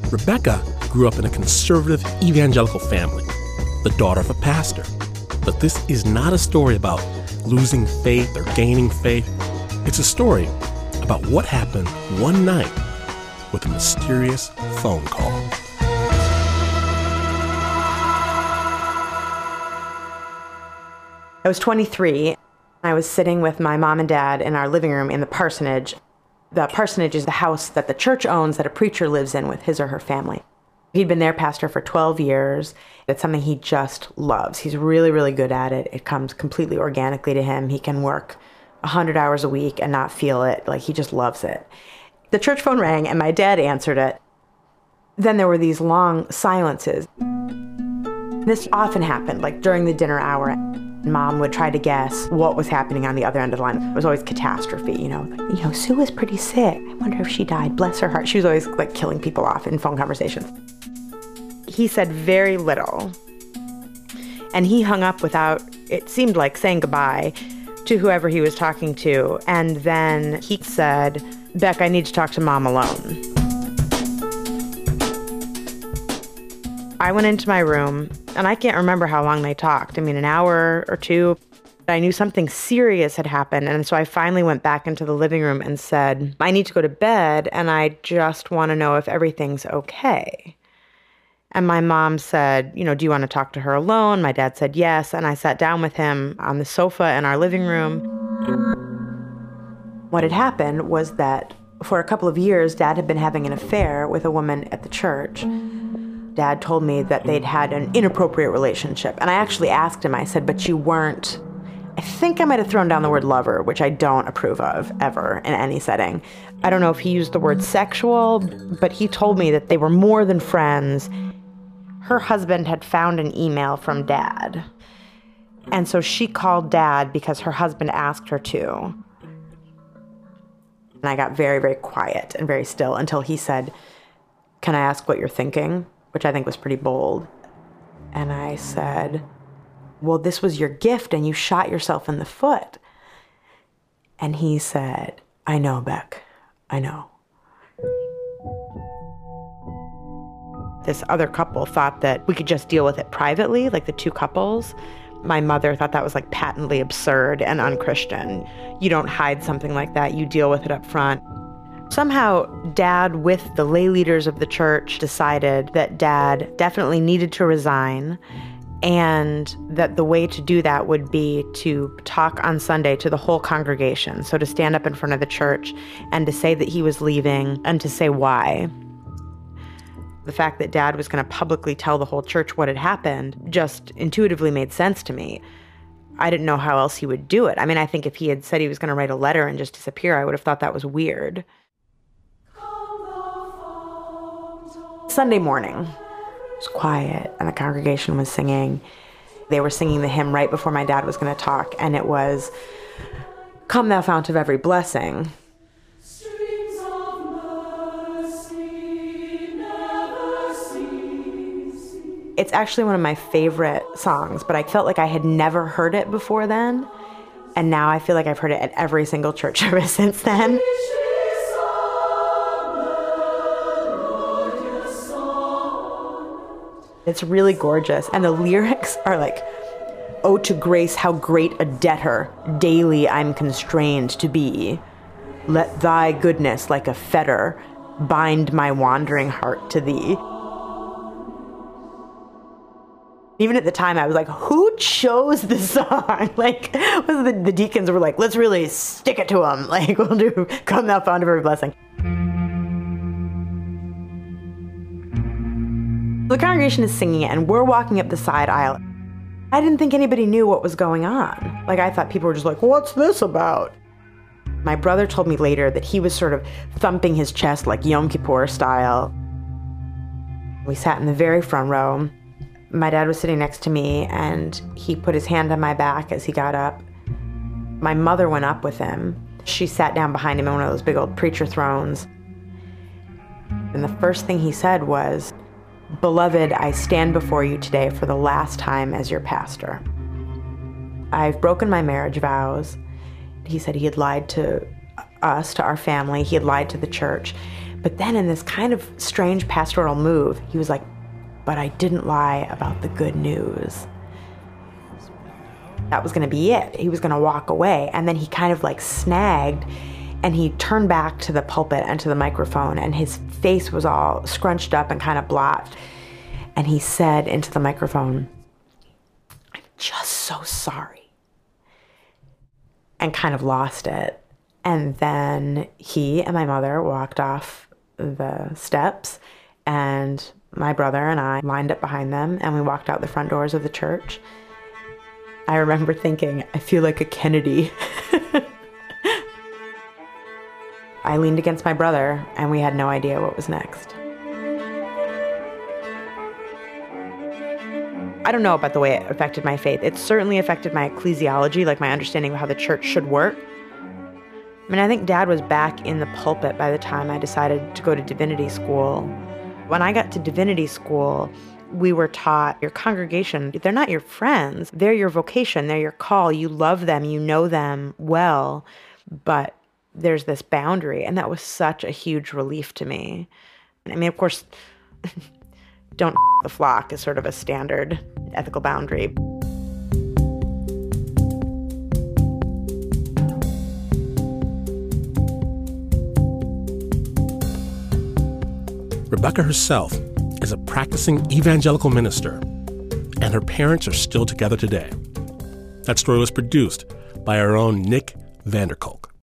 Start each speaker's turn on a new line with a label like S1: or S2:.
S1: Rebecca grew up in a conservative evangelical family, the daughter of a pastor. But this is not a story about losing faith or gaining faith. It's a story about what happened one night with a mysterious phone call.
S2: I was 23. I was sitting with my mom and dad in our living room in the parsonage. The parsonage is the house that the church owns that a preacher lives in with his or her family. He'd been their pastor for 12 years. It's something he just loves. He's really, really good at it. It comes completely organically to him. He can work 100 hours a week and not feel it. Like, he just loves it. The church phone rang and my dad answered it. Then there were these long silences. This often happened, like during the dinner hour. Mom would try to guess what was happening on the other end of the line. It was always catastrophe, Sue was pretty sick. I wonder if she died. Bless her heart. She was always like killing people off in phone conversations. He said very little. And he hung up without, it seemed like, saying goodbye to whoever he was talking to. And then he said, "Beck, I need to talk to Mom alone." I went into my room, and I can't remember how long they talked. I mean, an hour or two. I knew something serious had happened, and so I finally went back into the living room and said, "I need to go to bed, and I just want to know if everything's okay." And my mom said, "Do you want to talk to her alone?" My dad said yes, and I sat down with him on the sofa in our living room. What had happened was that for a couple of years, Dad had been having an affair with a woman at the church. Dad told me that they'd had an inappropriate relationship. And I actually asked him, I said, "But you weren't," I think I might have thrown down the word lover, which I don't approve of ever in any setting. I don't know if he used the word sexual, but he told me that they were more than friends. Her husband had found an email from Dad. And so she called Dad because her husband asked her to. And I got very, very quiet and very still until he said, "Can I ask what you're thinking?" Which I think was pretty bold. And I said, "Well, this was your gift and you shot yourself in the foot." And he said, "I know, Beck, I know." This other couple thought that we could just deal with it privately, like the two couples. My mother thought that was like patently absurd and unchristian. You don't hide something like that, you deal with it up front. Somehow, Dad, with the lay leaders of the church, decided that Dad definitely needed to resign and that the way to do that would be to talk on Sunday to the whole congregation. So to stand up in front of the church and to say that he was leaving and to say why. The fact that Dad was going to publicly tell the whole church what had happened just intuitively made sense to me. I didn't know how else he would do it. I mean, I think if he had said he was going to write a letter and just disappear, I would have thought that was weird. Sunday morning, it was quiet, and the congregation was singing. They were singing the hymn right before my dad was going to talk, and it was, "Come thou fount of every blessing."
S3: Streams of mercy never cease.
S2: It's actually one of my favorite songs, but I felt like I had never heard it before then, and now I feel like I've heard it at every single church service since then. It's really gorgeous. And the lyrics are like, "Oh, to grace, how great a debtor daily I'm constrained to be. Let thy goodness like a fetter bind my wandering heart to thee." Even at the time, I was like, who chose this song? Like, the deacons were like, let's really stick it to them. Like, we'll do "Come thou fount of every blessing." The congregation is singing it, and we're walking up the side aisle. I didn't think anybody knew what was going on. Like, I thought people were just like, "What's this about?" My brother told me later that he was sort of thumping his chest like Yom Kippur style. We sat in the very front row. My dad was sitting next to me, and he put his hand on my back as he got up. My mother went up with him. She sat down behind him in one of those big old preacher thrones. And the first thing he said was, "Beloved, I stand before you today for the last time as your pastor. I've broken my marriage vows." He said he had lied to us, to our family. He had lied to the church. But then in this kind of strange pastoral move, he was like, but I didn't lie about the good news. That was going to be it. He was going to walk away. And then he kind of like snagged, and he turned back to the pulpit and to the microphone, and his face was all scrunched up and kind of blotched. And he said into the microphone, "I'm just so sorry," and kind of lost it. And then he and my mother walked off the steps, and my brother and I lined up behind them, and we walked out the front doors of the church. I remember thinking, I feel like a Kennedy. I leaned against my brother, and we had no idea what was next. I don't know about the way it affected my faith. It certainly affected my ecclesiology, like my understanding of how the church should work. I mean, I think Dad was back in the pulpit by the time I decided to go to divinity school. When I got to divinity school, we were taught your congregation, they're not your friends. They're your vocation. They're your call. You love them. You know them well. But there's this boundary. And that was such a huge relief to me. I mean, of course, don't the flock is sort of a standard ethical boundary.
S1: Rebecca herself is a practicing evangelical minister, and her parents are still together today. That story was produced by our own Nick Vanderkolk.